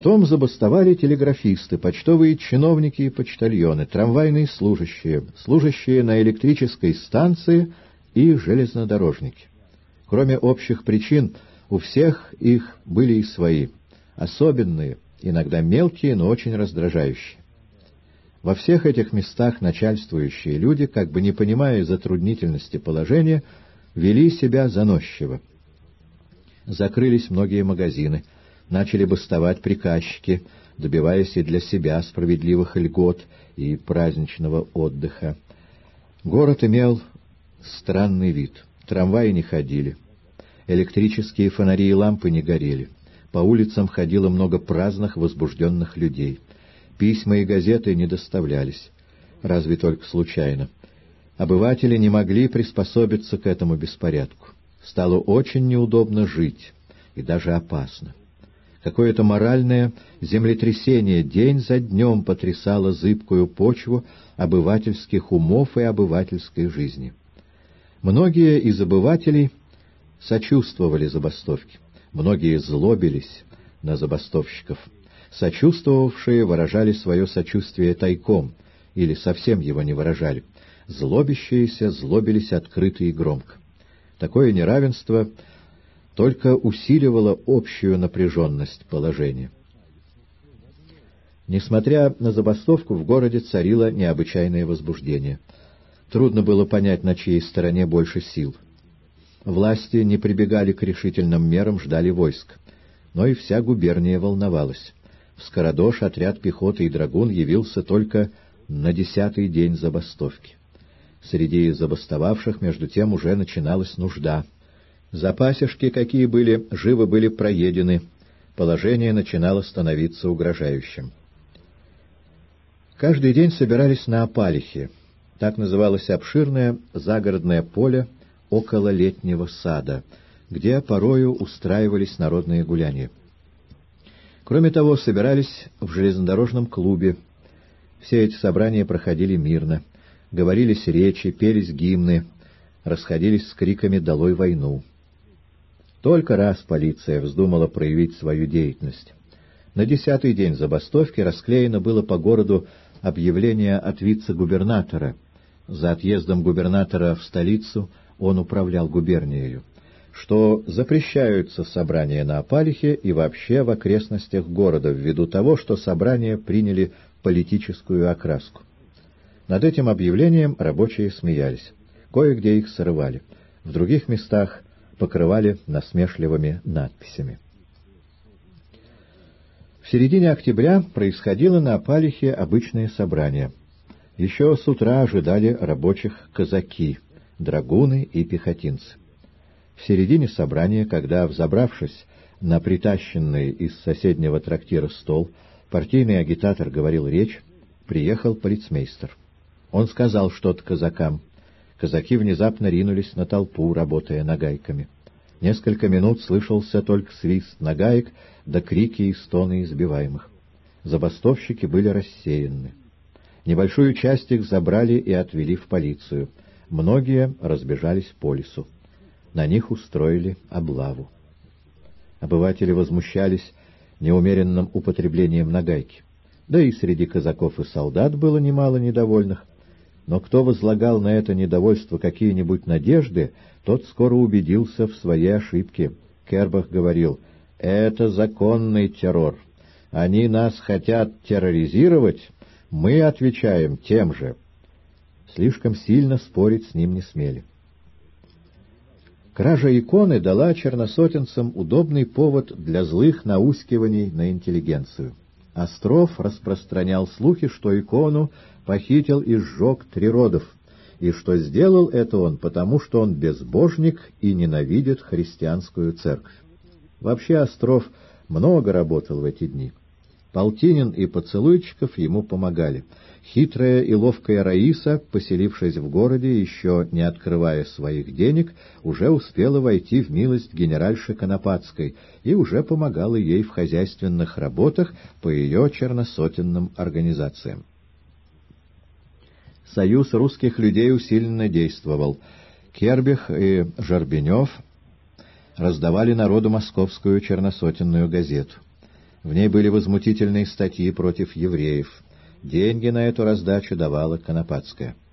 Потом забастовали телеграфисты, почтовые чиновники и почтальоны, трамвайные служащие, служащие на электрической станции и железнодорожники. Кроме общих причин, у всех их были и свои, особенные, иногда мелкие, но очень раздражающие. Во всех этих местах начальствующие люди, как бы не понимая затруднительности положения, вели себя заносчиво. Закрылись многие магазины, начали бастовать приказчики, добиваясь и для себя справедливых льгот и праздничного отдыха. Город имел странный вид. Трамваи не ходили, электрические фонари и лампы не горели, по улицам ходило много праздных, возбужденных людей. Письма и газеты не доставлялись, разве только случайно. Обыватели не могли приспособиться к этому беспорядку. Стало очень неудобно жить, и даже опасно. Какое-то моральное землетрясение день за днем потрясало зыбкую почву обывательских умов и обывательской жизни. Многие из обывателей сочувствовали забастовке, многие злобились на забастовщиков. Сочувствовавшие выражали свое сочувствие тайком или совсем его не выражали. Злобящиеся злобились открыто и громко. Такое неравенство только усиливало общую напряженность положения. Несмотря на забастовку, в городе царило необычайное возбуждение. Трудно было понять, на чьей стороне больше сил. Власти не прибегали к решительным мерам, ждали войск. Но и вся губерния волновалась. В Скородош отряд пехоты и драгун явился только на 10-й день забастовки. Среди забастовавших, между тем, уже начиналась нужда. Запасишки, какие были, живо были проедены. Положение начинало становиться угрожающим. Каждый день собирались на Опалихе. Так называлось обширное загородное поле около летнего сада, где порою устраивались народные гуляния. Кроме того, собирались в железнодорожном клубе. Все эти собрания проходили мирно. Говорились речи, пелись гимны, расходились с криками «Долой войну!». Только раз полиция вздумала проявить свою деятельность. На 10-й день забастовки расклеено было по городу объявление от вице-губернатора. За отъездом губернатора в столицу он управлял губернией, что запрещаются собрания на Опалихе и вообще в окрестностях города ввиду того, что собрания приняли политическую окраску. Над этим объявлением рабочие смеялись. Кое-где их срывали, в других местах покрывали насмешливыми надписями. В середине октября происходило на Опалихе обычное собрание. Еще с утра ожидали рабочих казаки, драгуны и пехотинцы. В середине собрания, когда, взобравшись на притащенный из соседнего трактира стол, партийный агитатор говорил речь, приехал полицмейстер. Он сказал что-то казакам. Казаки внезапно ринулись на толпу, работая нагайками. Несколько минут слышался только свист нагаек да крики и стоны избиваемых. Забастовщики были рассеяны. Небольшую часть их забрали и отвели в полицию. Многие разбежались по лесу. На них устроили облаву. Обыватели возмущались неумеренным употреблением нагайки. Да и среди казаков и солдат было немало недовольных. Но кто возлагал на это недовольство какие-нибудь надежды, тот скоро убедился в своей ошибке. Кербах говорил: «Это законный террор. Они нас хотят терроризировать, мы отвечаем тем же». Слишком сильно спорить с ним не смели. Кража иконы дала черносотенцам удобный повод для злых наускиваний на интеллигенцию. Остров распространял слухи, что икону похитил и сжег Триродов, и что сделал это он потому, что он безбожник и ненавидит христианскую церковь. Вообще Остров много работал в эти дни. Полтинин и Поцелуйчиков ему помогали. Хитрая и ловкая Раиса, поселившись в городе, еще не открывая своих денег, уже успела войти в милость генеральши Конопатской и уже помогала ей в хозяйственных работах по ее черносотенным организациям. Союз русских людей усиленно действовал. Кербих и Жарбенев раздавали народу московскую черносотенную газету. В ней были возмутительные статьи против евреев. Деньги на эту раздачу давала Конопатская.